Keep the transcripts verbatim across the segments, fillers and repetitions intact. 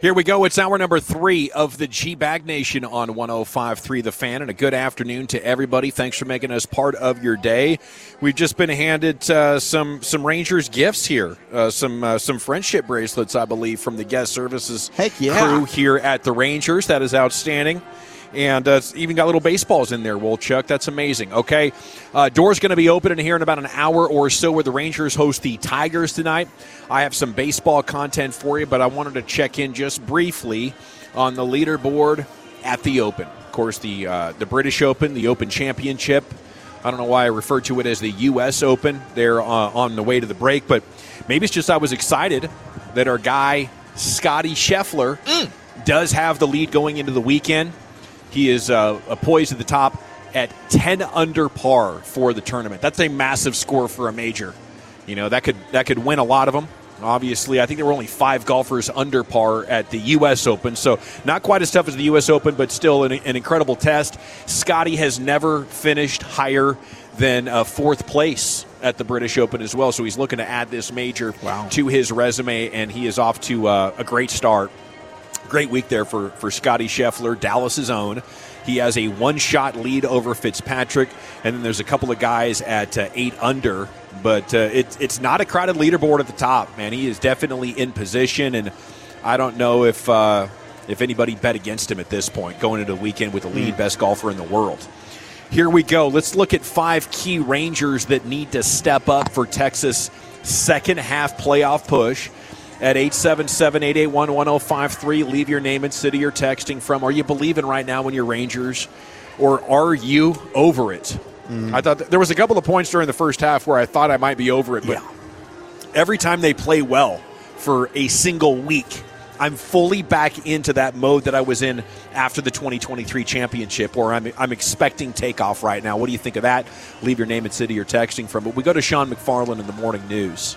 Here we go. It's hour number three of the G-Bag Nation on one oh five point three The Fan, and a good afternoon to everybody. Thanks for making us part of your day. We've just been handed uh, some some Rangers gifts here, uh, some uh, some friendship bracelets, I believe, from the guest services Heck yeah. crew here at the Rangers. That is outstanding. And uh, it's even got little baseballs in there, Wolchuk. That's amazing. Okay, uh, doors going to be open in here in about an hour or so where the Rangers host the Tigers tonight. I have some baseball content for you, but I wanted to check in just briefly on the leaderboard at the Open. Of course, the uh, the British Open, the Open Championship. I don't know why I refer to it as the U S Open. They're uh, on the way to the break, but maybe it's just I was excited that our guy, Scotty Scheffler, mm. does have the lead going into the weekend. He is uh, poised at the top at ten under par for the tournament. That's a massive score for a major. You know, that could that could win a lot of them. Obviously, I think there were only five golfers under par at the U S Open, so not quite as tough as the U S Open, but still an, an incredible test. Scotty has never finished higher than uh, fourth place at the British Open as well, so he's looking to add this major wow. to his resume, and he is off to uh, a great start. Great week there for, for Scotty Scheffler, Dallas's own. He has a one-shot lead over Fitzpatrick, and then there's a couple of guys at uh, eight under. But uh, it, it's not a crowded leaderboard at the top, man. He is definitely in position, and I don't know if uh, if anybody bet against him at this point, going into the weekend with the lead mm. best golfer in the world. Here we go. Let's look at five key Rangers that need to step up for Texas' second-half playoff push. At eight seven seven, eight eight one, one oh five three, leave your name and city you're texting from. Are you believing right now in your Rangers, or are you over it? Mm. I thought th- there was a couple of points during the first half where I thought I might be over it, but yeah. every time they play well for a single week, I'm fully back into that mode that I was in after the twenty twenty-three championship, where I'm, I'm expecting takeoff right now. What do you think of that? Leave your name and city you're texting from. But we go to Sean McFarland in the morning news,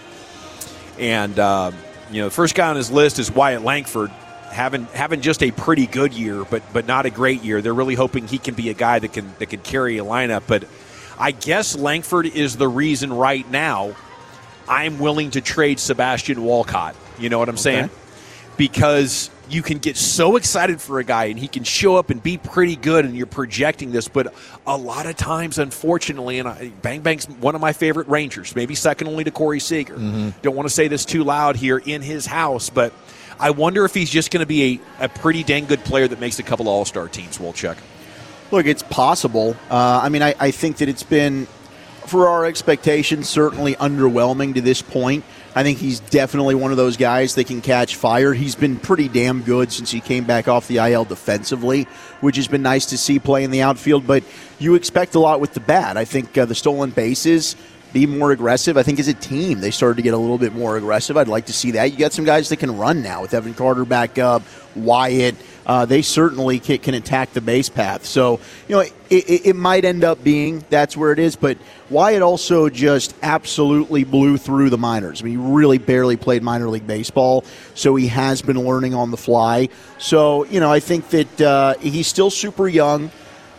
and um, you know, the first guy on his list is Wyatt Langford, having having just a pretty good year, but but not a great year. They're really hoping he can be a guy that can that can carry a lineup. But I guess Langford is the reason right now I'm willing to trade Sebastian Walcott. You know what I'm saying? Okay. Because you can get so excited for a guy and he can show up and be pretty good and you're projecting this, but a lot of times, unfortunately, and I, Bang Bang's one of my favorite Rangers, maybe second only to Corey Seager. Mm-hmm. Don't want to say this too loud here in his house, but I wonder if he's just going to be a, a pretty dang good player that makes a couple of all-star teams, Wolchuk. Look, it's possible. Uh, I mean, I, I think that it's been, for our expectations, certainly underwhelming to this point. I think he's definitely one of those guys that can catch fire. He's been pretty damn good since he came back off the I L defensively, which has been nice to see play in the outfield. But you expect a lot with the bat. I think uh, the stolen bases, be more aggressive. I think as a team, they started to get a little bit more aggressive. I'd like to see that. You got some guys that can run now with Evan Carter back up, Wyatt. Uh, they certainly can, can attack the base path. So, you know, it, it, it might end up being that's where it is. But Wyatt also just absolutely blew through the minors. I mean, he really barely played minor league baseball, so he has been learning on the fly. So, you know, I think that uh, he's still super young,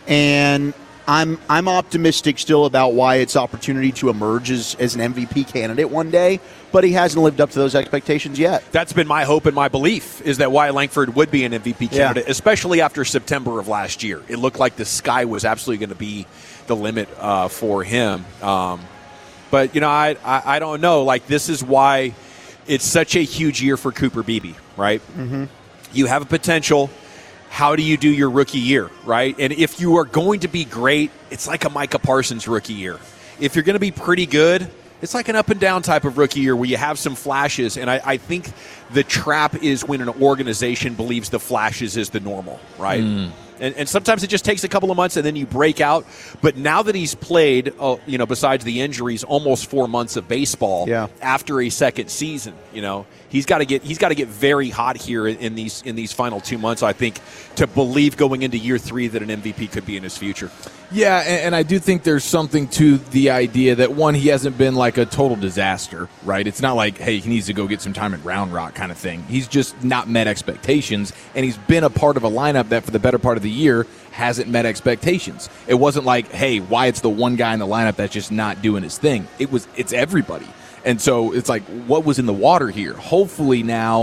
and I'm I'm optimistic still about Wyatt's opportunity to emerge as, as an M V P candidate one day, but he hasn't lived up to those expectations yet. That's been my hope and my belief, is that Wyatt Langford would be an M V P candidate, yeah. especially after September of last year. It looked like the sky was absolutely going to be the limit uh, for him. Um, but, you know, I, I I don't know. Like, this is why it's such a huge year for Cooper Beebe, right? Mm-hmm. You have a potential. How do you do your rookie year, right? And if you are going to be great, it's like a Micah Parsons rookie year. If you're going to be pretty good, it's like an up and down type of rookie year where you have some flashes. And I, I think the trap is when an organization believes the flashes is the normal, right? Mm. And, and sometimes it just takes a couple of months and then you break out. But now that he's played, uh, you know, besides the injuries, almost four months of baseball yeah. after a second season, you know, he's got to get he's got to get very hot here in these in these final two months, I think, to believe going into year three that an M V P could be in his future. Yeah, and, and I do think there's something to the idea that, one, he hasn't been like a total disaster, right? It's not like, hey, he needs to go get some time in Round Rock kind of thing. He's just not met expectations, and he's been a part of a lineup that for the better part of the year hasn't met expectations. It wasn't like, hey, Wyatt's the one guy in the lineup that's just not doing his thing. It was, it's everybody. And so it's like, what was in the water here? Hopefully now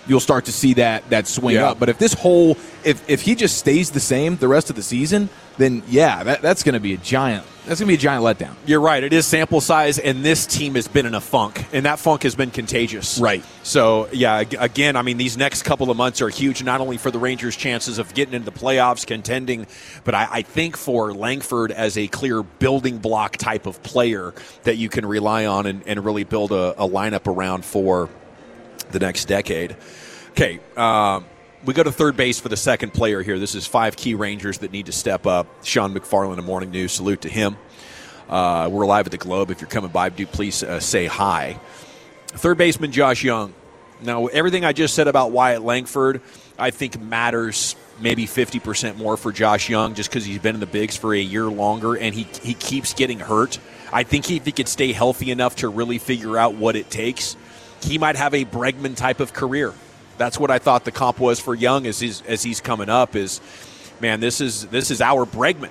you'll start to see that that swing Yeah. up. But if this whole if if he just stays the same the rest of the season, then yeah, that, that's going to be a giant that's going to be a giant letdown. You're right. It is sample size, and this team has been in a funk, and that funk has been contagious. Right. So, yeah, ag- again, I mean, these next couple of months are huge, not only for the Rangers' chances of getting into the playoffs, contending, but I, I think for Langford as a clear building block type of player that you can rely on and, and really build a, a lineup around for the next decade. Okay, um, we go to third base for the second player here. This is five key Rangers that need to step up. Sean McFarland of Morning News, salute to him. Uh, we're live at the Globe. If you're coming by, do please uh, say hi. Third baseman Josh Young. Now, everything I just said about Wyatt Langford, I think matters maybe fifty percent more for Josh Young just because he's been in the bigs for a year longer and he, he keeps getting hurt. I think he, if he could stay healthy enough to really figure out what it takes, he might have a Bregman type of career. That's what I thought the comp was for Young as he's, as he's coming up is, man, this is this is our Bregman.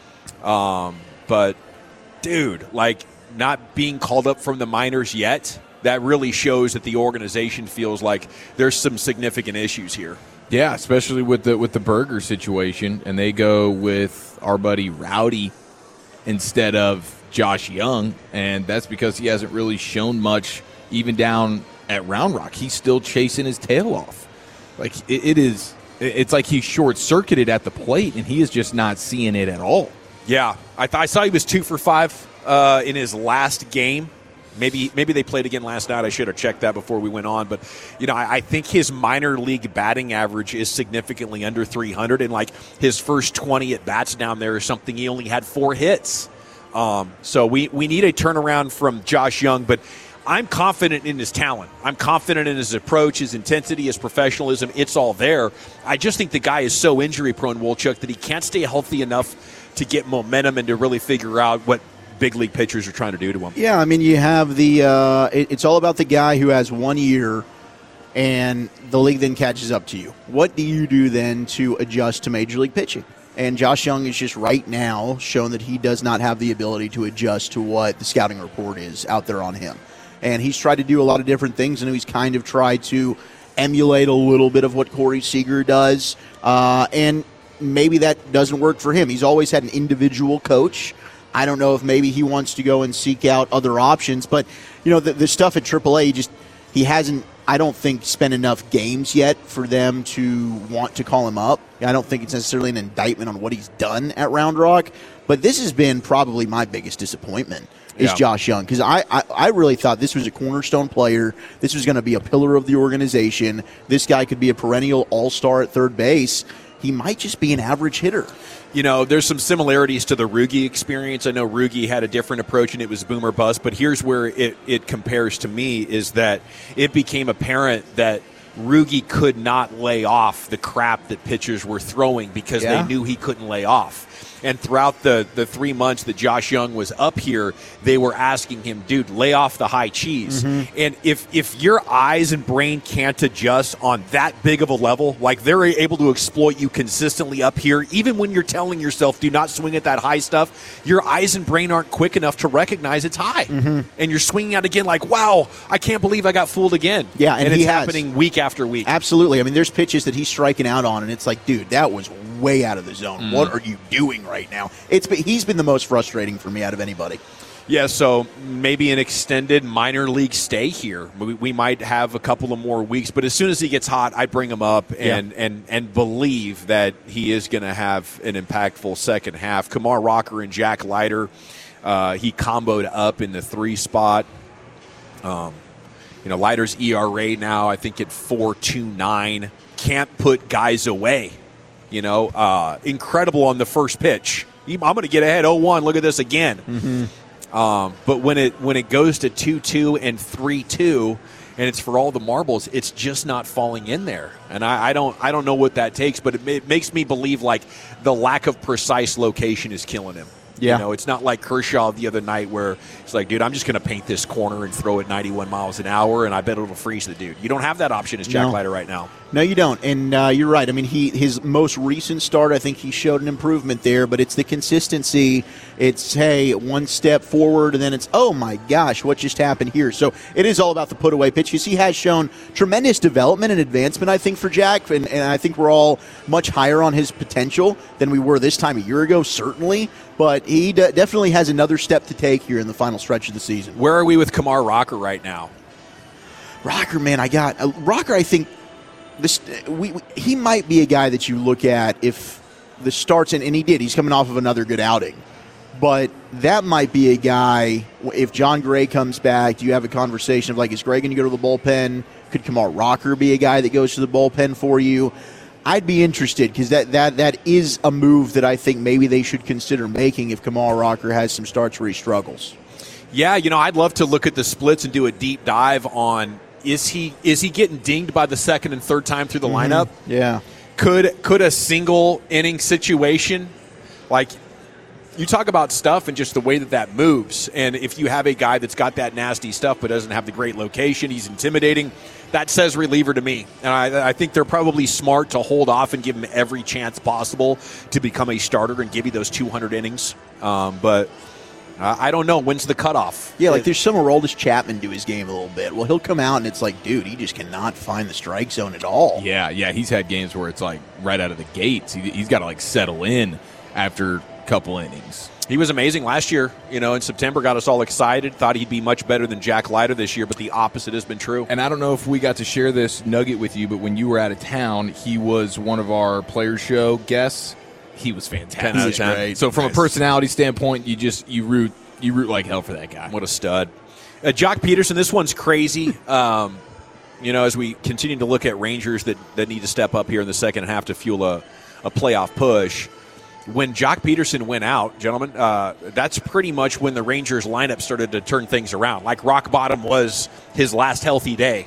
Um, but, dude, like not being called up from the minors yet, that really shows that the organization feels like there's some significant issues here. Yeah, especially with the with the Burger situation, and they go with our buddy Rowdy instead of Josh Young, and that's because he hasn't really shown much even down at Round Rock. He's still chasing his tail off. Like it, it is, it's like he's short-circuited at the plate, and he is just not seeing it at all. Yeah, I, th- I saw he was two for five uh, in his last game. Maybe maybe they played again last night. I should have checked that before we went on. But, you know, I, I think his minor league batting average is significantly under three hundred. And, like, his first twenty at-bats down there is something he only had four hits. Um, so we, we need a turnaround from Josh Young. But I'm confident in his talent. I'm confident in his approach, his intensity, his professionalism. It's all there. I just think the guy is so injury-prone, Wolchuk, that he can't stay healthy enough to get momentum and to really figure out what big league pitchers are trying to do to him. Yeah, I mean, you have the uh, it, it's all about the guy who has one year and the league then catches up to you. What do you do then to adjust to major league pitching? And Josh Young is just right now shown that he does not have the ability to adjust to what the scouting report is out there on him. And he's tried to do a lot of different things, and he's kind of tried to emulate a little bit of what Corey Seager does. Uh, and maybe that doesn't work for him. He's always had an individual coach. I don't know if maybe he wants to go and seek out other options. But, you know, the, the stuff at triple A, just he hasn't, I don't think, spent enough games yet for them to want to call him up. I don't think it's necessarily an indictment on what he's done at Round Rock. But this has been probably my biggest disappointment is Yeah. Josh Young. Because I, I, I really thought this was a cornerstone player. This was going to be a pillar of the organization. This guy could be a perennial all-star at third base. He might just be an average hitter. You know, there's some similarities to the Rugi experience. I know Rugi had a different approach, and it was boom or bust. But here's where it, it compares to me is that it became apparent that Rugi could not lay off the crap that pitchers were throwing because Yeah. they knew he couldn't lay off. And throughout the, the three months that Josh Young was up here, they were asking him, dude, lay off the high cheese. Mm-hmm. And if if your eyes and brain can't adjust on that big of a level, like they're able to exploit you consistently up here, even when you're telling yourself, do not swing at that high stuff, your eyes and brain aren't quick enough to recognize it's high. Mm-hmm. And you're swinging out again like, wow, I can't believe I got fooled again. Yeah, and and he it's has. happening week after week. Absolutely. I mean, there's pitches that he's striking out on, and it's like, dude, that was way out of the zone. Mm. What are you doing right now? It's been, he's been the most frustrating for me out of anybody. Yeah, so maybe an extended minor league stay here. We, we might have a couple of more weeks, but as soon as he gets hot, I bring him up and Yeah. and, and believe that he is going to have an impactful second half. Kumar Rocker and Jack Leiter, uh, he comboed up in the three spot. Um, you know, Leiter's E R A now, I think at four point two nine. Can't put guys away. You know, uh, incredible on the first pitch. I'm going to get ahead oh one. Look at this again. Mm-hmm. Um, but when it when it goes to two two and three two, and it's for all the marbles, it's just not falling in there. And I, I don't I don't know what that takes, but it, it makes me believe like the lack of precise location is killing him. Yeah. You know, it's not like Kershaw the other night where it's like, dude, I'm just going to paint this corner and throw it ninety-one miles an hour, and I bet it'll freeze the dude. You don't have that option as Jack No. Leiter right now. No, you don't, and uh, you're right. I mean, he his most recent start, I think he showed an improvement there, but it's the consistency. It's, hey, one step forward, and then it's, oh, my gosh, what just happened here? So it is all about the put-away pitches. He has shown tremendous development and advancement, I think, for Jack, and, and I think we're all much higher on his potential than we were this time a year ago, certainly, but he d- definitely has another step to take here in the final stretch of the season. Where are we with Kumar Rocker right now? Rocker, man, I got uh, – Rocker, I think – This, we, we, he might be a guy that you look at if the starts, and, and he did. He's coming off of another good outing. But that might be a guy, if John Gray comes back, do you have a conversation of, like, is Gray going to go to the bullpen? Could Kumar Rocker be a guy that goes to the bullpen for you? I'd be interested because that, that, that is a move that I think maybe they should consider making if Kumar Rocker has some starts where he struggles. Yeah, you know, I'd love to look at the splits and do a deep dive on – Is he is he getting dinged by the second and third time through the Mm-hmm. lineup? Yeah. Could could a single inning situation, like you talk about stuff and just the way that that moves, and if you have a guy that's got that nasty stuff but doesn't have the great location, he's intimidating, that says reliever to me. And I, I think they're probably smart to hold off and give him every chance possible to become a starter and give you those two hundred innings. Um, but Uh, I don't know. When's the cutoff? Yeah, like there's some Aroldis Chapman to his game a little bit. Well, he'll come out and it's like, dude, he just cannot find the strike zone at all. Yeah, yeah, he's had games where it's like right out of the gates. He, he's got to like settle in after a couple innings. He was amazing last year. You know, in September, got us all excited. Thought he'd be much better than Jack Leiter this year, but the opposite has been true. And I don't know if we got to share this nugget with you, but when you were out of town, he was one of our player show guests. He was fantastic. ten out of ten. Great. So from Nice. a personality standpoint, you just you root you root like hell for that guy. What a stud. Uh, Jock Peterson, this one's crazy. Um, you know, as we continue to look at Rangers that, that need to step up here in the second half to fuel a, a playoff push. When Jock Peterson went out, gentlemen, uh, that's pretty much when the Rangers lineup started to turn things around. Like rock bottom was his last healthy day.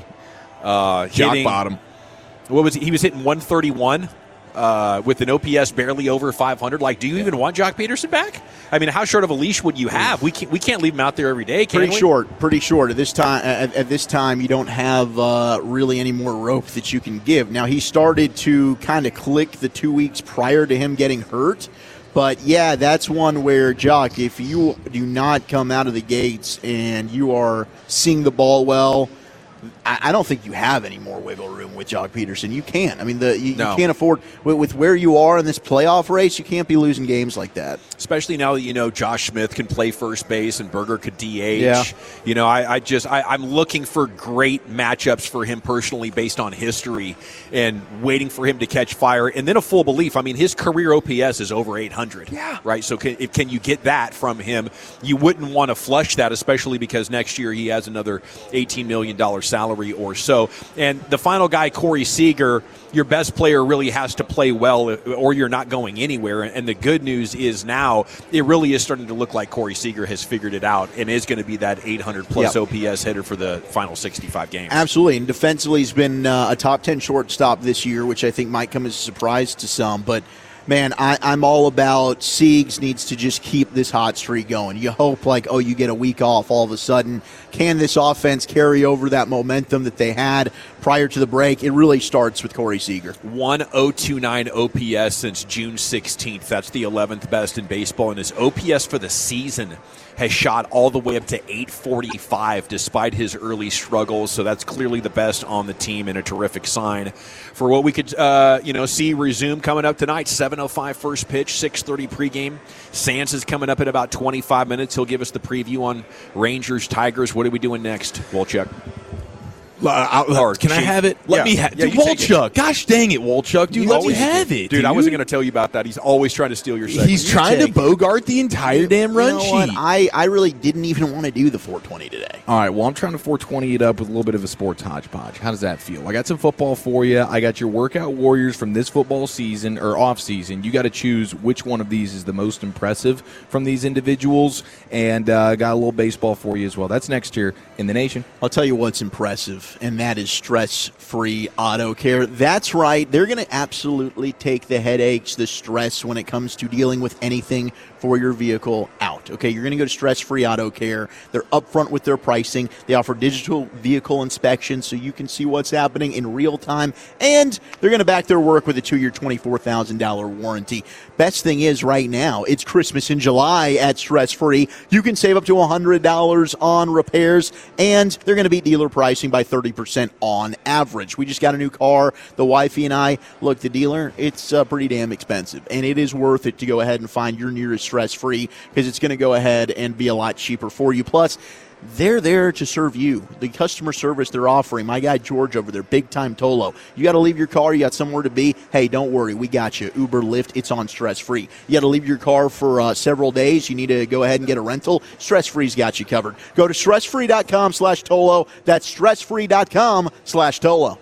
Uh, Jock hitting, bottom. What was he? He was hitting one thirty-one. Uh, with an O P S barely over five hundred. Like, do you even want Jock Peterson back? I mean, how short of a leash would you have? We can't, we can't leave him out there every day, can Pretty we? short, pretty short. At this time, at, at this time, you don't have uh, really any more rope that you can give. Now, he started to kind of click the two weeks prior to him getting hurt. But, yeah, that's one where, Jock, if you do not come out of the gates and you are seeing the ball well, I don't think you have any more wiggle room with Jock Peterson. You can't. I mean, the you, No. you can't afford with, with where you are in this playoff race. You can't be losing games like that. Especially now that you know Josh Smith can play first base and Berger could D H. Yeah. You know, I, I just I, I'm looking for great matchups for him personally based on history and waiting for him to catch fire. And then a full belief. I mean, his career O P S is over eight hundred. Yeah. Right. So can, if, can you get that from him? You wouldn't want to flush that, especially because next year he has another eighteen million dollars salary or so. And the final guy, Corey Seager, your best player really has to play well or you're not going anywhere. And the good news is now it really is starting to look like Corey Seager has figured it out and is going to be that eight hundred plus Yep. O P S hitter for the final sixty-five games. Absolutely. And defensively, he's been uh, a top ten shortstop this year, which I think might come as a surprise to some. But, man, I, I'm all about Siegs needs to just keep this hot streak going. You hope, like, oh, you get a week off all of a sudden. Can this offense carry over that momentum that they had prior to the break? It really starts with Corey Seager. one oh two nine O P S since June sixteenth. That's the eleventh best in baseball. And his O P S for the season has shot all the way up to eight forty-five despite his early struggles. So that's clearly the best on the team and a terrific sign for what we could uh, you know, see resume coming up tonight. seven oh five first pitch, six thirty pregame. Sands is coming up in about twenty-five minutes. He'll give us the preview on Rangers, Tigers. What are we doing next, Wolchuk? Uh, Or can I Chief. have it? Let Yeah. me have Yeah, dude, you take it. Wolchuk. Gosh dang it, Wolchuk. Dude, You let me always- have it. Dude, I wasn't going to tell you about that. He's always trying to steal your segment. He's You trying to take it. bogart the entire damn run You know what? sheet. I, I really didn't even want to do the four twenty today. All right, well, I'm trying to four twenty it up with a little bit of a sports hodgepodge. How does that feel? I got some football for you. I got your workout warriors from this football season or off season. You got to choose which one of these is the most impressive from these individuals, and uh, got a little baseball for you as well. That's next year in the nation. I'll tell you what's impressive. life, and that is stress-free auto care. That's right. They're going to absolutely take the headaches, the stress when it comes to dealing with anything for your vehicle out. Okay, you're going to go to Stress-Free Auto Care. They're upfront with their pricing. They offer digital vehicle inspection so you can see what's happening in real time, and they're going to back their work with a two-year, twenty-four thousand dollars warranty. Best thing is right now, it's Christmas in July at Stress-Free. You can save up to one hundred dollars on repairs, and they're going to beat dealer pricing by thirty percent on average. We just got a new car. The wifey and I, look, the dealer, it's uh, pretty damn expensive, and it is worth it to go ahead and find your nearest Stress-Free because it's going to go ahead and be a lot cheaper for you. Plus, they're there to serve you. The customer service they're offering, my guy George over there, big time Tolo. You got to leave your car, you got somewhere to be. Hey, don't worry, we got you. Uber, Lyft, it's on Stress-Free. You got to leave your car for uh, several days. You need to go ahead and get a rental. Stress-Free's got you covered. Go to stressfree.com slash Tolo. That's stressfree.com slash Tolo.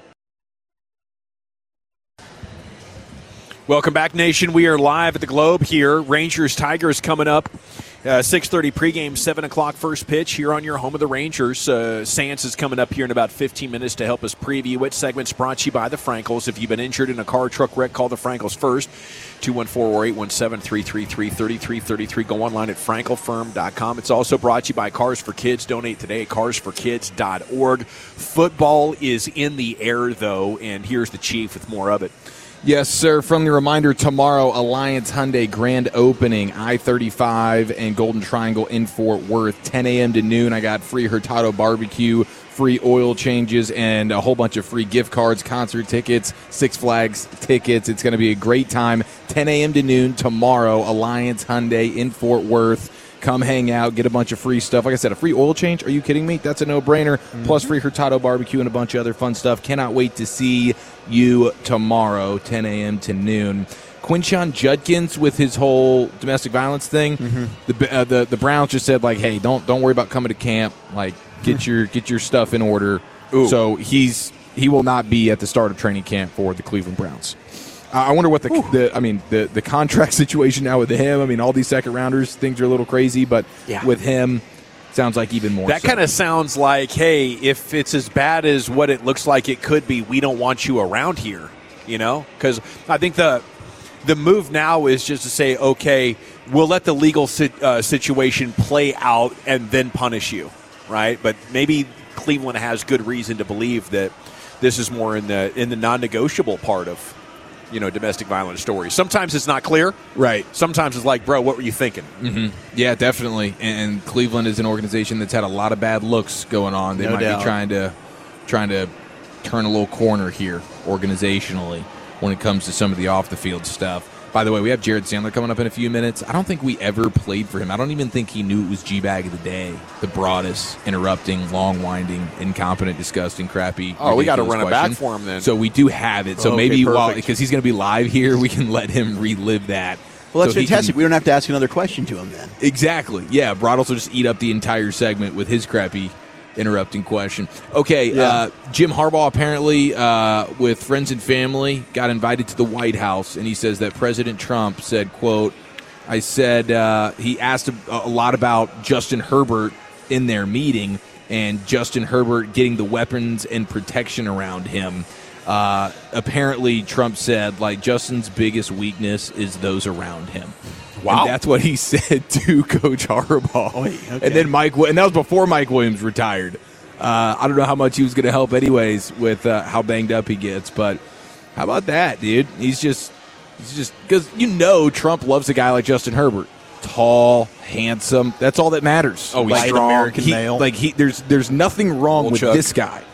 Welcome back, Nation. We are live at the Globe here. Rangers Tigers coming up. Uh, six thirty pregame, seven o'clock first pitch here on your home of the Rangers. Uh, Sands is coming up here in about fifteen minutes to help us preview it. Segment's brought to you by the Frankels. If you've been injured in a car truck wreck, call the Frankels first. two one four, or eight one seven, three three three, three three three three. Go online at frankel firm dot com. It's also brought to you by Cars for Kids. Donate today at cars for kids dot org. Football is in the air, though, and here's the Chief with more of it. Yes, sir. Friendly reminder, tomorrow, Alliance Hyundai grand opening, I thirty-five and Golden Triangle in Fort Worth, ten a.m. to noon. I got free Hurtado barbecue, free oil changes, and a whole bunch of free gift cards, concert tickets, Six Flags tickets. It's going to be a great time. ten a.m. to noon tomorrow, Alliance Hyundai in Fort Worth. Come hang out, get a bunch of free stuff. Like I said, a free oil change. Are you kidding me? That's a no-brainer. Mm-hmm. Plus free Hurtado barbecue and a bunch of other fun stuff. Cannot wait to see you tomorrow, ten a.m. to noon. Quinshon Judkins with his whole domestic violence thing. Mm-hmm. The, uh, the the Browns just said like, hey, don't don't worry about coming to camp. Like, get your get your stuff in order. Ooh. So he's he will not be at the start of training camp for the Cleveland Browns. I wonder what the, the I mean the, the contract situation now with him. I mean, all these second rounders, things are a little crazy, but yeah. with him, sounds like even more. That so. kind of sounds like, hey, if it's as bad as what it looks like it could be, we don't want you around here. You know, because I think the the move now is just to say, okay, we'll let the legal si- uh, situation play out and then punish you, right? But maybe Cleveland has good reason to believe that this is more in the in the non-negotiable part of, you know, domestic violence stories. Sometimes it's not clear. Right. Sometimes it's like, bro, what were you thinking? Mm-hmm. Yeah, definitely. And, and Cleveland is an organization that's had a lot of bad looks going on. They no might doubt. be trying to trying to turn a little corner here organizationally when it comes to some of the off-the-field stuff. By the way, we have Jared Sandler coming up in a few minutes. I don't think we ever played for him. I don't even think he knew it was G-Bag of the Day. The broadest, interrupting, long-winding, incompetent, disgusting, crappy. Oh, we got to run question. it back for him then. So we do have it. So okay, maybe perfect. while because he's going to be live here, we can let him relive that. Well, that's so fantastic. Can, we don't have to ask another question to him then. Exactly. Yeah, Broadles will just eat up the entire segment with his crappy interrupting question. Okay, yeah. uh, Jim Harbaugh apparently, uh, with friends and family, got invited to the White House, and he says that President Trump said, quote, I said, uh, he asked a, a lot about Justin Herbert in their meeting, and Justin Herbert getting the weapons and protection around him. Uh, apparently, Trump said, like, Justin's biggest weakness is those around him. Wow. And that's what he said to Coach Harbaugh. Oy, okay. And then Mike, and that was before Mike Williams retired. Uh, I don't know how much he was going to help anyways with uh, how banged up he gets, but how about that, dude? He's just, he's just, because you know Trump loves a guy like Justin Herbert. Tall, handsome. That's all that matters. Oh, he's like strong. American he, male. Like he, there's, there's nothing wrong Old with Chuck. this guy.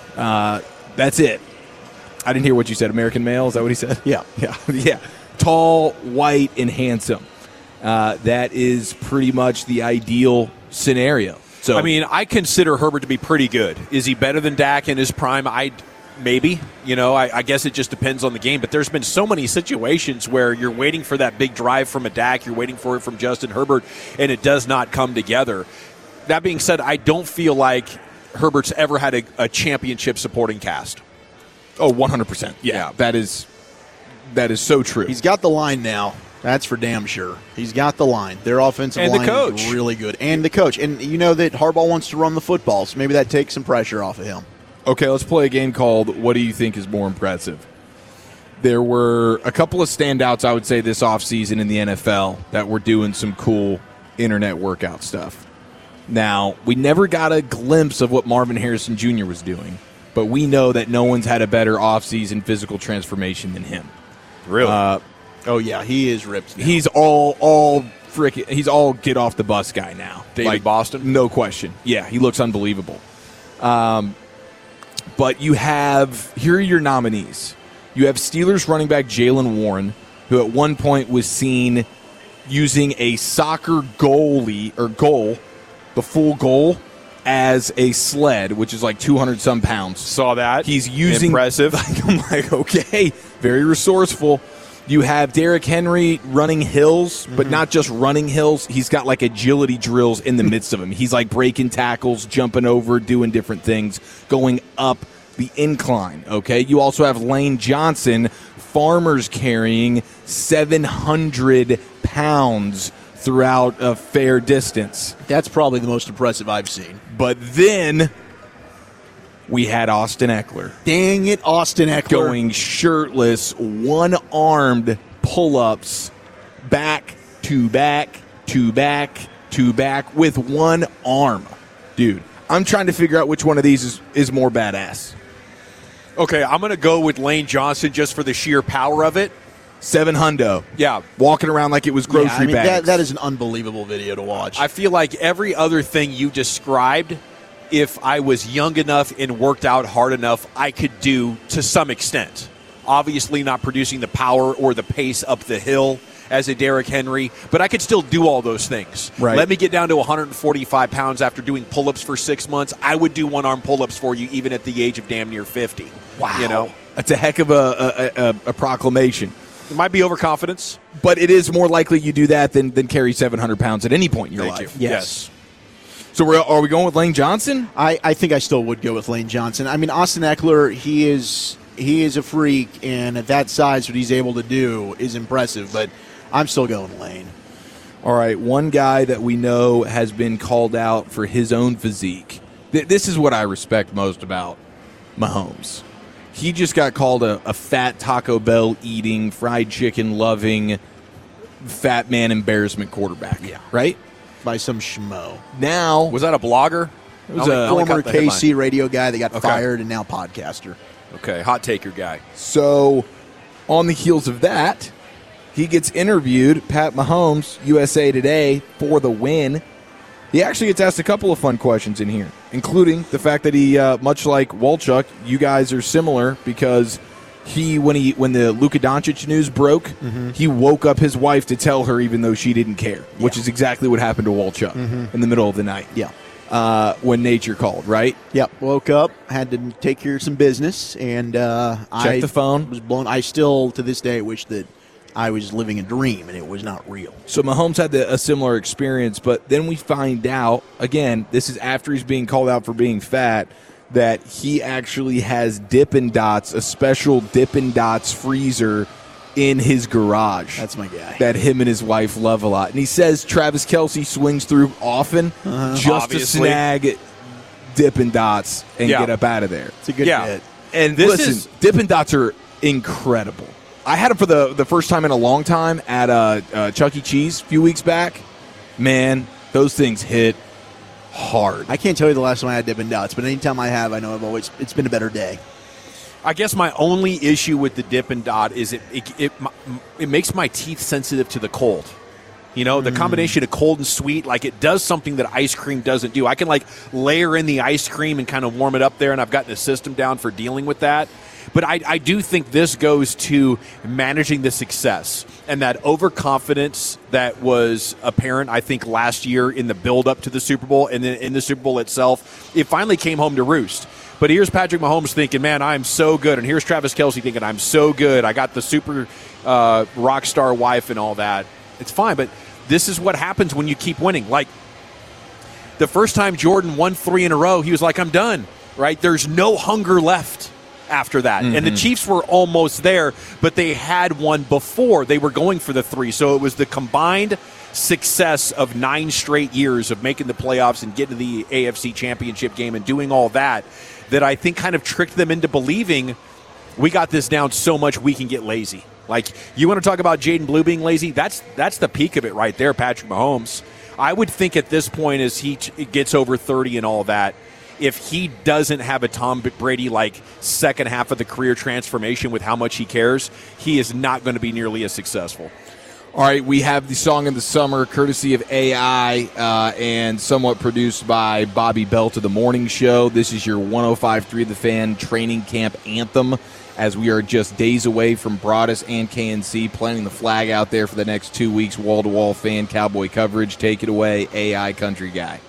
Uh, that's it. I didn't hear what you said. American male? Is that what he said? Yeah. Yeah. Yeah. Tall, white, and handsome. Uh, that is pretty much the ideal scenario. So I mean, I consider Herbert to be pretty good. Is he better than Dak in his prime? I maybe. You know, I, I guess it just depends on the game. But there's been so many situations where you're waiting for that big drive from a Dak, you're waiting for it from Justin Herbert, and it does not come together. That being said, I don't feel like Herbert's ever had a, a championship supporting cast. Oh, one hundred percent. Yeah, yeah, that is that is so true. He's got the line now. That's for damn sure. He's got the line. Their offensive and line the coach. is really good. And the coach. And you know that Harbaugh wants to run the football, so maybe that takes some pressure off of him. Okay, let's play a game called What Do You Think Is More Impressive? There were a couple of standouts, I would say, this offseason in the N F L that were doing some cool internet workout stuff. Now, we never got a glimpse of what Marvin Harrison Junior was doing, but we know that no one's had a better offseason physical transformation than him. Really? Uh, Oh, yeah, he is ripped now. he's all, all frickin', he's all get off the bus guy now. David Boston? No question. Yeah, he looks unbelievable. Um, but you have, here are your nominees. You have Steelers running back Jaylen Warren, who at one point was seen using a soccer goalie or goal, the full goal, as a sled, which is like two hundred some pounds. Saw that. He's using impressive. I'm like, okay, very resourceful. You have Derrick Henry running hills, but mm-hmm. not just running hills. He's got like agility drills in the midst of him. He's like breaking tackles, jumping over, doing different things, going up the incline. Okay. You also have Lane Johnson, farmers carrying seven hundred pounds throughout a fair distance. That's probably the most impressive I've seen. But then we had Austin Eckler. Dang it, Austin Eckler. Going shirtless, one-armed pull-ups, back to back to back to back with one arm. Dude, I'm trying to figure out which one of these is, is more badass. Okay, I'm going to go with Lane Johnson just for the sheer power of it. Seven hundo. Yeah. Walking around like it was grocery yeah, I mean, bags. That, that is an unbelievable video to watch. I feel like every other thing you described, if I was young enough and worked out hard enough, I could do to some extent. Obviously not producing the power or the pace up the hill as a Derrick Henry, but I could still do all those things. Right. Let me get down to one hundred forty-five pounds after doing pull-ups for six months. I would do one-arm pull-ups for you even at the age of damn near fifty. Wow. You know? That's a heck of a, a, a, a proclamation. It might be overconfidence. But it is more likely you do that than, than carry seven hundred pounds at any point in your Thank life. you. Yes. Yes. So we're, are we going with Lane Johnson? I, I think I still would go with Lane Johnson. I mean, Austin Eckler, he is he is a freak, and at that size, what he's able to do is impressive, but I'm still going Lane. All right, one guy that we know has been called out for his own physique. Th- this is what I respect most about Mahomes. He just got called a, a fat Taco Bell eating, fried chicken loving, fat man embarrassment quarterback. Yeah. Right? By some schmo. Now, Was that a blogger? it was a, Former K C radio guy that got Okay. fired and now podcaster. Okay, hot taker guy. so on the heels of that, he gets interviewed, Pat Mahomes, U S A Today, for the win. He actually gets asked a couple of fun questions in here, including the fact that he, uh, much like Walchuk, you guys are similar because he, when he when the Luka Doncic news broke, mm-hmm. he woke up his wife to tell her even though she didn't care, which Yeah. is exactly what happened to Walchuk mm-hmm. in the middle of the night. Yeah. Uh, when nature called, right? Yep. Woke up, had to take care of some business, and uh, Check I the phone. was blown. I still, to this day, wish that I was living a dream and it was not real. So Mahomes had the, a similar experience, but then we find out, again, this is after he's being called out for being fat, that he actually has Dippin' Dots, a special Dippin' Dots freezer in his garage. That's my guy. That him and his wife love a lot. And he says Travis Kelce swings through often Uh-huh. just Obviously. to snag Dippin' Dots and Yeah. get up out of there. It's a good Yeah. bit. And This listen, is- Dippin' Dots are incredible. I had them for the, the first time in a long time at uh, uh, Chuck E. Cheese a few weeks back. Man, those things hit hard. I can't tell you the last time I had Dippin' Dots, but anytime I have, I know I've always it's been a better day. I guess my only issue with the Dippin' Dot is it it, it it makes my teeth sensitive to the cold. You know, the combination of cold and sweet, like it does something that ice cream doesn't do. I can like layer in the ice cream and kind of warm it up there, and I've gotten a system down for dealing with that. But I, I do think this goes to managing the success and that overconfidence that was apparent, I think, last year in the build-up to the Super Bowl and then in the Super Bowl itself. It finally came home to roost. But here's Patrick Mahomes thinking, man, I'm so good. And here's Travis Kelce thinking, I'm so good. I got the super uh, rock star wife and all that. It's fine, but this is what happens when you keep winning. Like, the first time Jordan won three in a row, he was like, I'm done, right? There's no hunger left after that. Mm-hmm. And the Chiefs were almost there, but they had one before. They were going for the three. So it was the combined success of nine straight years of making the playoffs and getting to the A F C Championship game and doing all that that I think kind of tricked them into believing we got this down so much we can get lazy. Like, you want to talk about Jaden Blue being lazy? That's that's the peak of it right there, Patrick Mahomes. I would think at this point, as he t- gets over thirty and all that, if he doesn't have a Tom Brady like second half of the career transformation with how much he cares, he is not going to be nearly as successful. All right, we have the Song of the Summer, courtesy of A I, uh, and somewhat produced by Bobby Bell to the Morning Show. This is your one oh five point three The Fan training camp anthem, as we are just days away from Broadus and K N C planting the flag out there for the next two weeks, wall-to-wall fan Cowboy coverage. Take it away, A I Country Guy.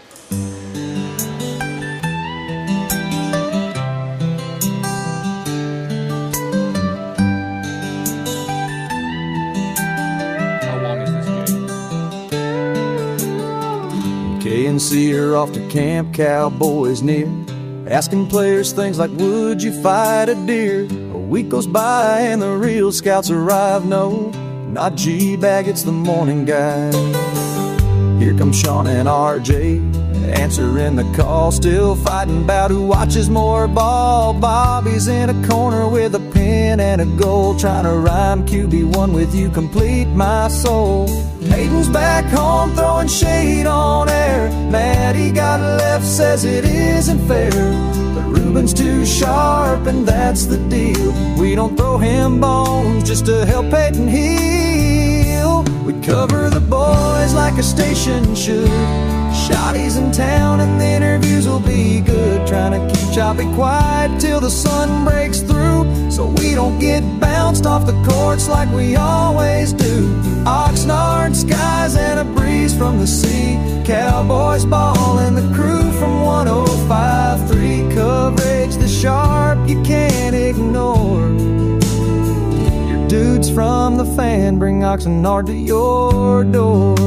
K N C are off to camp, Cowboys near, asking players things like, would you fight a deer? A week goes by and the real scouts arrive. No, not G-Bag, it's the morning guy. Here come Sean and R J, answering the call, still fighting about who watches more ball. Bobby's in a corner with a pen and a goal, trying to rhyme Q B one with you complete my soul. Hayden's back home throwing shade on air. Maddie got left, says it isn't fair, but Ruben's too sharp and that's the deal. We don't throw him bones just to help Peyton heal. We cover the boys like a station should. Shotty's in town and the interviews will be good. Trying to keep Choppy quiet till the sun breaks through, so we don't get bounced off the courts like we always do. Oxnard skies and a breeze from the sea. Cowboys ball and the crew from one oh five point three. Coverage the sharp you can't ignore. Your dudes from the Fan bring Oxnard to your door.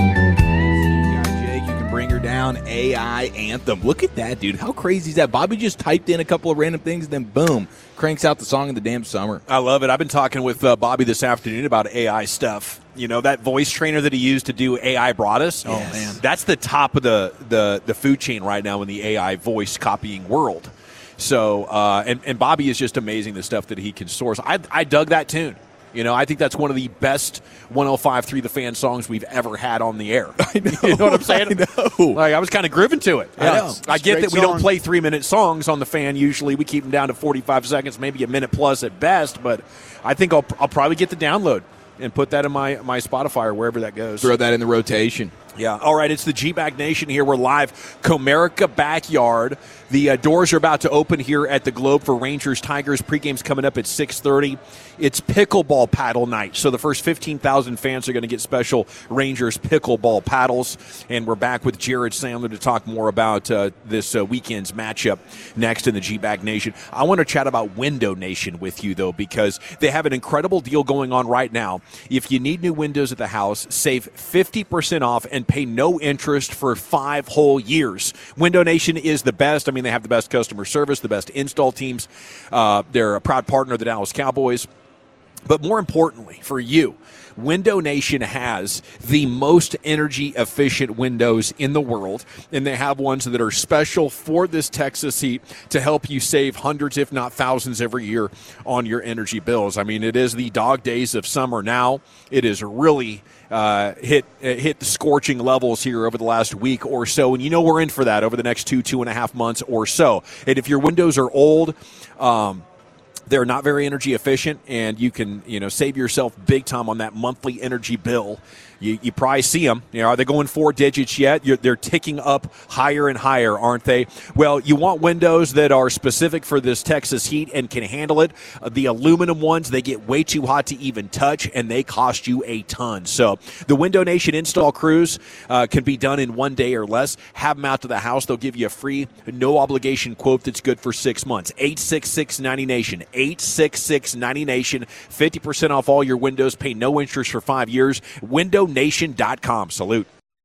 Bring her down, A I anthem. Look at that, dude. How crazy is that? Bobby just typed in a couple of random things, then boom, cranks out the song of the damn summer. I love it. I've been talking with uh, Bobby this afternoon about A I stuff. You know, that voice trainer that he used to do A I Broadus? Oh, yes. Man. That's the top of the, the, the food chain right now in the A I voice copying world. So, uh, and, and Bobby is just amazing, the stuff that he can source. I, I dug that tune. You know, I think that's one of the best one oh five point three The Fan songs we've ever had on the air. I know. You know what I'm saying? I know. Like, I was kind of grooving to it. I know. I get that we song. don't play three-minute songs on The Fan usually. We keep them down to forty-five seconds, maybe a minute plus at best. But I think I'll, I'll probably get the download and put that in my, my Spotify or wherever that goes. Throw that in the rotation. Yeah. All right, it's the G-Bag Nation here. We're live, Comerica Backyard. The uh, doors are about to open here at the Globe for Rangers Tigers. Pregame's coming up at six thirty. It's pickleball paddle night, so the first fifteen thousand fans are going to get special Rangers pickleball paddles. And we're back with Jared Sandler to talk more about uh, this uh, weekend's matchup next in the G-Bag Nation. I want to chat about Window Nation with you, though, because they have an incredible deal going on right now. If you need new windows at the house, save fifty percent off and pay no interest for five whole years. Window Nation is the best. I mean, they have the best customer service, the best install teams. Uh, they're a proud partner of the Dallas Cowboys. But more importantly, for you, Window Nation has the most energy efficient windows in the world, and they have ones that are special for this Texas heat to help you save hundreds, if not thousands, every year on your energy bills. I mean, it is the dog days of summer now. It is really uh, hit hit the scorching levels here over the last week or so, and you know we're in for that over the next two, two and a half months or so. And if your windows are old, um, they're not very energy efficient, and you can, you know, save yourself big time on that monthly energy bill. You, you probably see them. You know, are they going four digits yet? You're, they're ticking up higher and higher, aren't they? Well, you want windows that are specific for this Texas heat and can handle it. Uh, the aluminum ones, they get way too hot to even touch, and they cost you a ton. So the Window Nation install crews uh, can be done in one day or less. Have them out to the house. They'll give you a free, no-obligation quote that's good for six months. eight six six, ninety nation. eight six six, ninety nation. fifty percent off all your windows. Pay no interest for five years. window nation dot com. Salute.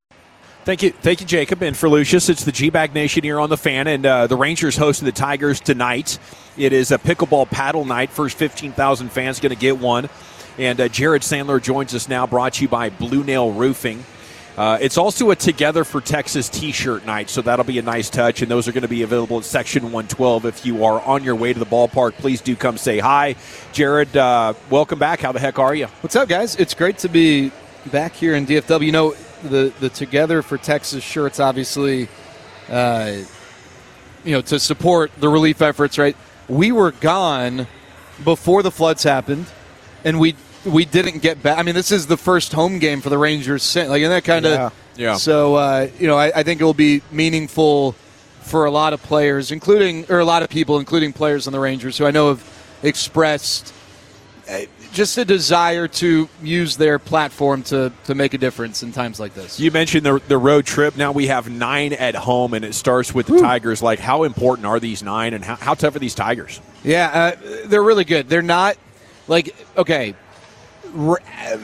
Thank you, thank you, Jacob and for Lucius. It's the G-Bag Nation here on the Fan, and uh, the Rangers hosting the Tigers tonight. It is a pickleball paddle night. First fifteen thousand fans going to get one. And uh, Jared Sandler joins us now, brought to you by Blue Nail Roofing. Uh, it's also a Together for Texas t-shirt night, so that'll be a nice touch, and those are going to be available at Section one twelve. If you are on your way to the ballpark, please do come say hi. Jared, uh, welcome back. How the heck are you? What's up, guys? It's great to be back here in D F W. You know, the, the Together for Texas shirts, obviously, uh, you know, to support the relief efforts, right? We were gone before the floods happened, and we we didn't get back. I mean, this is the first home game for the Rangers. Like, and that kind of yeah. yeah. So, uh, you know, I, I think it will be meaningful for a lot of players, including or a lot of people, including players on the Rangers, who I know have expressed just a desire to use their platform to, to make a difference in times like this. You mentioned the the road trip. Now we have nine at home, and it starts with the Woo. Tigers. Like, how important are these nine, and how, how tough are these Tigers? Yeah, uh, they're really good. They're not, like, okay, r-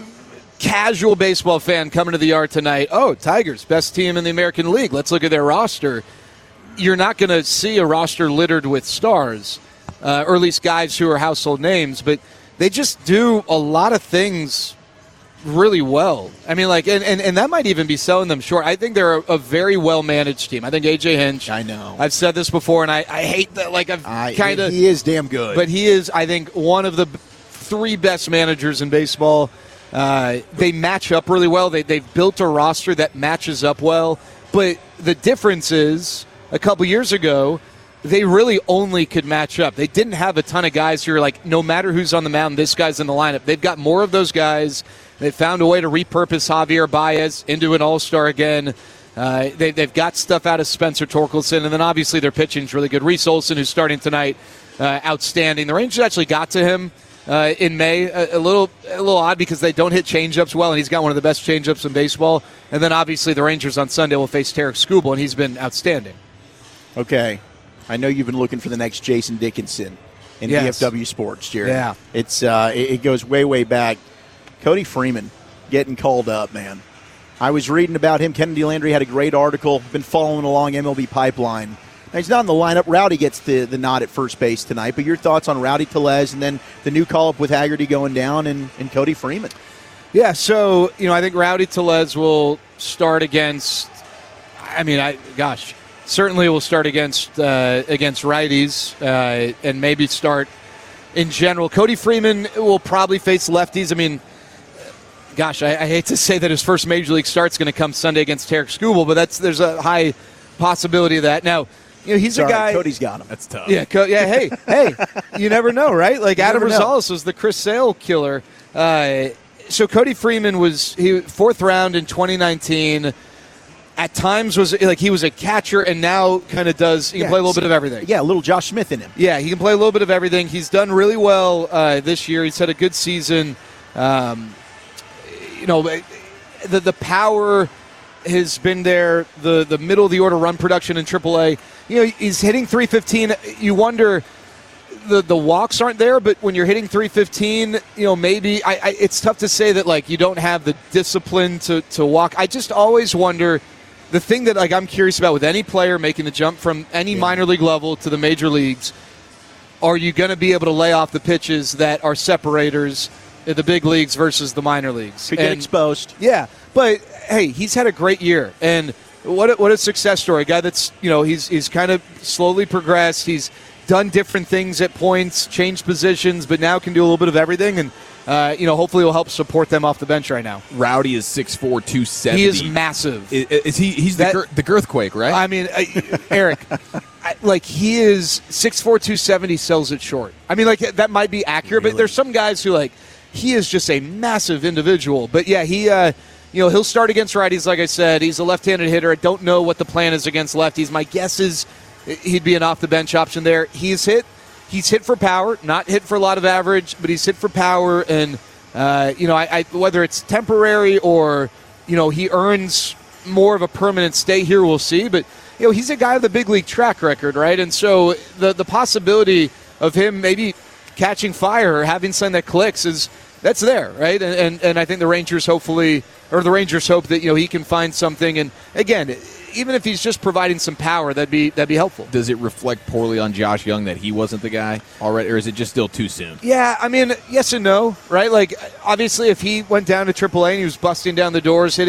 casual baseball fan coming to the yard tonight, oh, Tigers, best team in the American League. Let's look at their roster. You're not going to see a roster littered with stars, uh, or at least guys who are household names, but they just do a lot of things really well. I mean, like, and, and, and that might even be selling them short. I think they're a, a very well-managed team. I think A J Hinch. I know. I've said this before, and I, I hate that. Like, I've kind of. He is damn good. But he is, I think, one of the three best managers in baseball. Uh, they match up really well. They, they've built a roster that matches up well. But the difference is, a couple years ago, they really only could match up. They didn't have a ton of guys who are like, no matter who's on the mound, this guy's in the lineup. They've got more of those guys. They found a way to repurpose Javier Baez into an all-star again. Uh, they, they've got stuff out of Spencer Torkelson, and then obviously their pitching's really good. Reese Olson, who's starting tonight, uh, outstanding. The Rangers actually got to him uh, in May. A, a little a little odd because they don't hit changeups well, and he's got one of the best changeups in baseball. And then obviously the Rangers on Sunday will face Tarek Skubal, and he's been outstanding. Okay. I know you've been looking for the next Jason Dickinson in yes. D F W Sports, Jared. Yeah. It's, uh, it, it goes way, way back. Cody Freeman getting called up, man. I was reading about him. Kennedy Landry had a great article. Been following along M L B Pipeline. Now, he's not in the lineup. Rowdy gets the, the nod at first base tonight. But your thoughts on Rowdy Tellez and then the new call-up with Haggerty going down and, and Cody Freeman? Yeah, so, you know, I think Rowdy Tellez will start against, I mean, I gosh, certainly will start against uh, against righties uh, and maybe start in general. Cody Freeman will probably face lefties. I mean, gosh, I, I hate to say that his first major league start's going to come Sunday against Tarek Skubal, but that's there's a high possibility of that. Now, you know, he's Sorry, a guy. Cody's got him. That's tough. Yeah, Co- yeah. Hey, hey, you never know, right? Like You Adam never know. Rosales was the Chris Sale killer. Uh, so Cody Freeman was he fourth round in twenty nineteen. At times was like he was a catcher and now kind of does he can Yeah, play a little bit of everything. Yeah, a little Josh Smith in him. Yeah, he can play a little bit of everything. He's done really well uh, this year. He's had a good season. Um, you know, the the power has been there. The the middle of the order run production in triple A. You know, he's hitting three fifteen. You wonder. The, the walks aren't there, but when you're hitting three fifteen, you know, maybe I, I, it's tough to say that, like, you don't have the discipline to, to walk. I just always wonder, the thing that, like, I'm curious about with any player making the jump from any yeah. minor league level to the major leagues, are you going to be able to lay off the pitches that are separators in the big leagues versus the minor leagues? Could get And, exposed. Yeah, but, hey, he's had a great year, and what a, what a success story. A guy that's, you know, he's he's kind of slowly progressed. He's done different things at points, changed positions, but now can do a little bit of everything, and uh, you know, hopefully will help support them off the bench right now. Rowdy is six four, two seventy. He is massive. Is, is he? He's That- the, gir- the girthquake, right? I mean, I, Eric, I, like he is six four, two seventy, sells it short. I mean, like that might be accurate, Really? but there's some guys who, like, he is just a massive individual. But yeah, he, uh, you know, he'll start against righties, like I said. He's a left-handed hitter. I don't know what the plan is against lefties. My guess is he'd be an off-the-bench option there. He's hit. He's hit for power, not hit for a lot of average, but he's hit for power. And, uh, you know, I, I, whether it's temporary or, you know, he earns more of a permanent stay here, we'll see. But, you know, he's a guy with a big league track record, right? And so the the possibility of him maybe catching fire or having something that clicks is that's there, right? And, and and I think the Rangers hopefully, or the Rangers hope that, you know, he can find something. And, again, even if he's just providing some power, that'd be that'd be helpful. Does it reflect poorly on Josh Young that he wasn't the guy already, or is it just still too soon? Yeah, I mean, yes and no, right? Like, obviously, if he went down to triple A and he was busting down the doors, hitting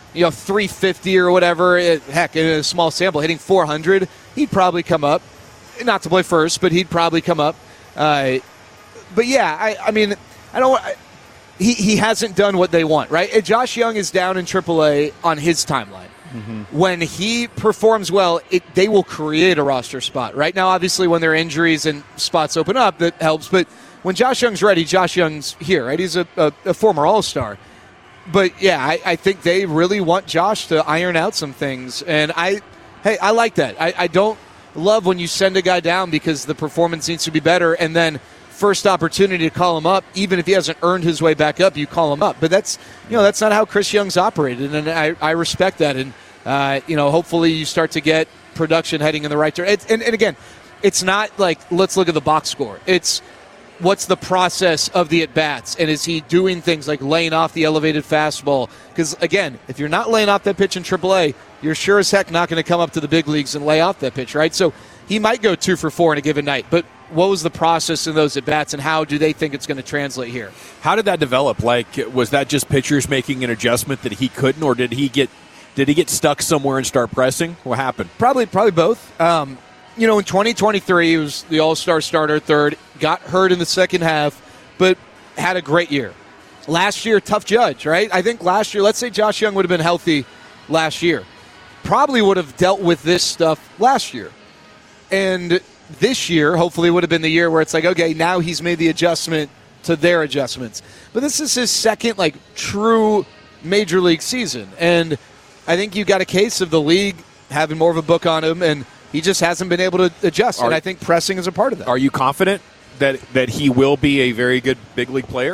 you know, three fifty or whatever, it, heck, in a small sample, hitting four hundred, he'd probably come up. Not to play first, but he'd probably come up. Uh, but yeah, I, I mean, I don't. I, he he hasn't done what they want, right? And Josh Young is down in triple A on his timeline. Mm-hmm. When he performs well, it, they will create a roster spot. Right now, obviously, when there are injuries and spots open up, that helps. But when Josh Young's ready, Josh Young's here, right? He's a, a, a former All-Star. But yeah, I, I think they really want Josh to iron out some things, and I, hey, I like that. I, I don't love when you send a guy down because the performance needs to be better, and then first opportunity to call him up, even if he hasn't earned his way back up, you call him up. But that's, you know, that's not how Chris Young's operated, and I, I respect that. And uh, you know, hopefully you start to get production heading in the right direction. And, and again, it's not like let's look at the box score. It's what's the process of the at-bats, and is he doing things like laying off the elevated fastball? Because, again, if you're not laying off that pitch in triple A, you're sure as heck not going to come up to the big leagues and lay off that pitch, right? So he might go two for four in a given night, but what was the process in those at-bats, and how do they think it's going to translate here? How did that develop? Like, was that just pitchers making an adjustment that he couldn't, or did he get did he get stuck somewhere and start pressing? What happened? Probably, probably both. Um, You know, in twenty twenty-three, he was the all-star starter at third, got hurt in the second half, but had a great year. Last year, tough judge, right? I think last year, let's say Josh Young would have been healthy last year, probably would have dealt with this stuff last year. And this year, hopefully, would have been the year where it's like, okay, now he's made the adjustment to their adjustments. But this is his second, like, true major league season. And I think you got a case of the league having more of a book on him, and he just hasn't been able to adjust, are, and I think pressing is a part of that. Are you confident that, that he will be a very good big league player?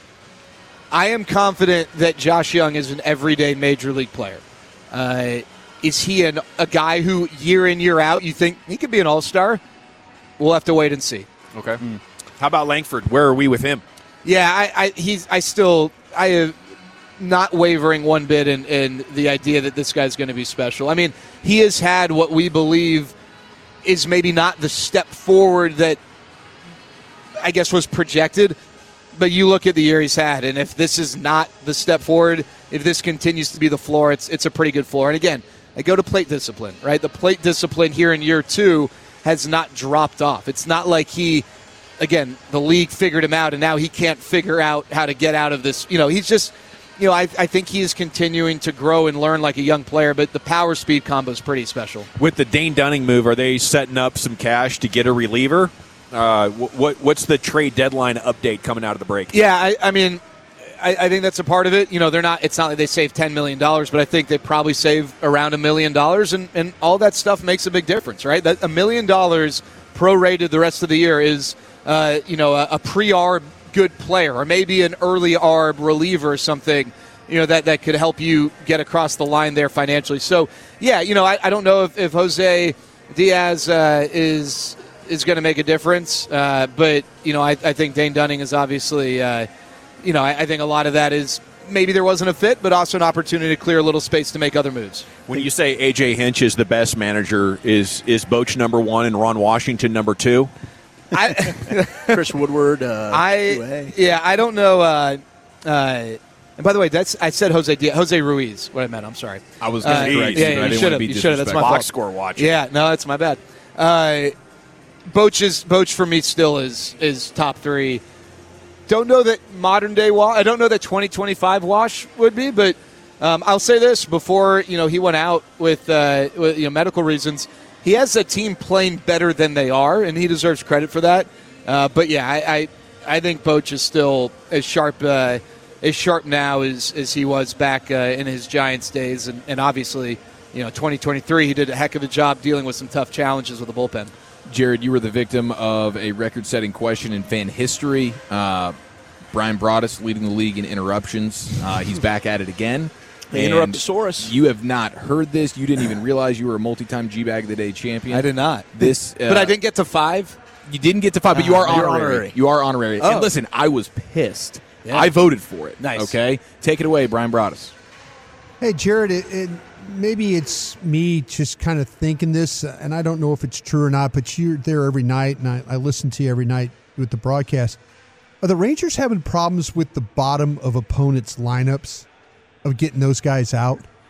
I am confident that Josh Young is an everyday major league player. Uh, is he an, a guy who, year in, year out, you think he could be an all-star? We'll have to wait and see. Okay. Mm. How about Langford? Where are we with him? Yeah, I, I he's I still I have not wavering one bit in, in the idea that this guy's going to be special. I mean, he has had what we believe is maybe not the step forward that I guess was projected, but you look at the year he's had, and if this is not the step forward, if this continues to be the floor, it's it's a pretty good floor. And again, I go to plate discipline, right? The plate discipline here in year two has not dropped off. It's not like he, again, the league figured him out, and now he can't figure out how to get out of this. You know, he's just... You know, I, I think he is continuing to grow and learn like a young player, but the power speed combo is pretty special. With the Dane Dunning move, are they setting up some cash to get a reliever? Uh, what what's the trade deadline update coming out of the break? Yeah, I, I mean, I, I think that's a part of it. You know, they're not. It's not like they save ten million dollars, but I think they probably save around a million dollars, and and all that stuff makes a big difference, right? That a million dollars prorated the rest of the year is, uh, you know, a, a pre-arb good player, or maybe an early arb reliever or something, you know, that, that could help you get across the line there financially. So, yeah, you know, I, I don't know if, if Jose Diaz uh, is is going to make a difference, uh, but, you know, I, I think Dane Dunning is obviously, uh, you know, I, I think a lot of that is maybe there wasn't a fit, but also an opportunity to clear a little space to make other moves. When you say A J Hinch is the best manager, is, is Boch number one and Ron Washington number two? I, Chris Woodward. Uh, I yeah, I don't know. Uh, uh, and by the way, that's I said Jose Diaz, Jose Ruiz. What I meant. I'm sorry. I was going to uh, correct yeah, you. yeah, I you didn't should want to have. be You should have. That's my disrespectful. fault. Box score watching. Yeah, no, that's my bad. Uh, Boch is Boch for me still is is top three. Don't know that modern day Wash. I don't know that twenty twenty-five Wash would be, but um, I'll say this before you know he went out with, uh, with you know medical reasons. He has a team playing better than they are, and he deserves credit for that. Uh, but yeah, I, I I think Boch is still as sharp uh, as sharp now as, as he was back uh, in his Giants days, and, and obviously, you know, twenty twenty-three he did a heck of a job dealing with some tough challenges with the bullpen. Jared, you were the victim of a record-setting question in fan history. Uh, Brian Broaddus leading the league in interruptions. Uh, he's back at it again. The Interruptosaurus. You have not heard this. You didn't even realize you were a multi-time G-Bag of the Day champion. I did not. This, uh, but I didn't get to five. You didn't get to five, but you Uh, are you're honorary. honorary. You are honorary. Oh. And listen, I was pissed. Yeah. I voted for it. Nice. Okay? Take it away, Brian Broaddus. Hey, Jared, it, it, maybe it's me just kind of thinking this, and I don't know if it's true or not, but you're there every night, and I, I listen to you every night with the broadcast. Are the Rangers having problems with the bottom of opponents' lineups, of getting those guys out?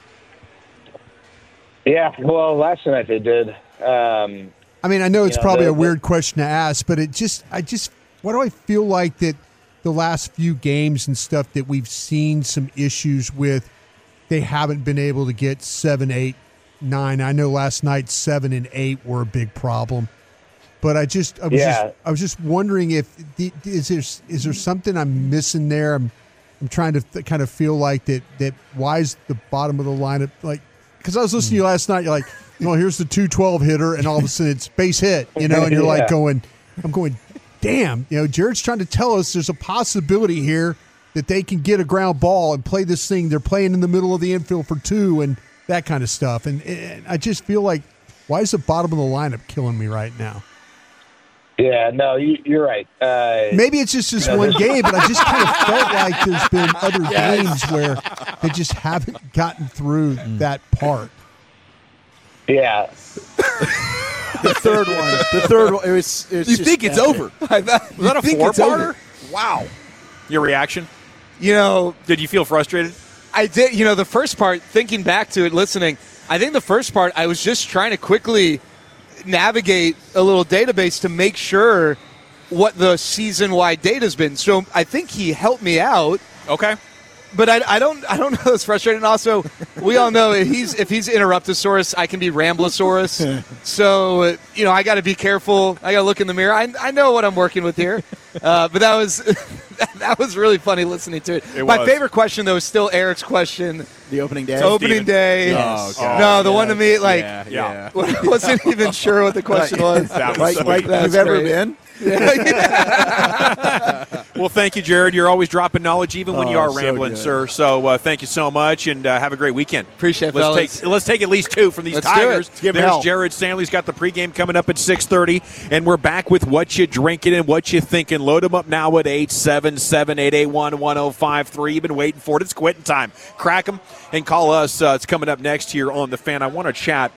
Yeah, well, last night they did. Um, I mean, I know it's you know, probably the- a weird question to ask, but it just, I just, why do I feel like that the last few games and stuff that we've seen some issues with, they haven't been able to get seven, eight, nine. I know last night seven and eight were a big problem, but I just, I was Yeah. just, I was just wondering if the, is there, is there something I'm missing there? I'm, I'm trying to th- kind of feel like that, that why is the bottom of the lineup like? Because I was listening to you last night, you're like, well, here's the two twelve hitter, and all of a sudden it's base hit, you know, and you're like Yeah. going, I'm going, damn, you know, Jared's trying to tell us there's a possibility here that they can get a ground ball and play this thing. They're playing in the middle of the infield for two and that kind of stuff. And, and I just feel like, why is the bottom of the lineup killing me right now? yeah, no, you, you're right. Uh, Maybe it's just this No, one this- game, but I just kind of felt like there's been other games where they just haven't gotten through that part. yeah, The third one. The third one. It was. It was You just think it's epic. over? I thought- Was that a think it's four-parter? over. Wow. Your reaction? you know, Did you feel frustrated? I did. You know, the first part, thinking back to it, listening, I think the first part, I was just trying to quickly navigate a little database to make sure what the season-wide data's been. So I think he helped me out. Okay. But I, I don't I don't know. It's frustrating. Also, we all know if he's if he's Interruptosaurus, I can be Ramblosaurus. So you know I got to be careful. I got to look in the mirror. I, I know what I'm working with here. Uh, but that was that was really funny listening to it. It My was. favorite question though is still Eric's question. The opening day. It's opening day. Yes. Oh, God. No, the one to me like yeah, yeah. yeah. wasn't even sure what the question was. That was Like, sweet. like That's you've ever great. been. Well, thank you, Jared. You're always dropping knowledge, even when you Oh, are so rambling, good. sir. So uh, thank you so much, and uh, have a great weekend. Appreciate it, let's fellas. take let's take at least two from these Let's do Tigers. it. Give 'em There's hell. Jared Stanley's got the pregame coming up at six thirty, and we're back with what you drinking and what you thinking. Load them up now at eight seven seven, eight eight one, one oh five three. You've been waiting for it. It's quitting time. Crack them and call us. Uh, it's coming up next here on The Fan. I want to chat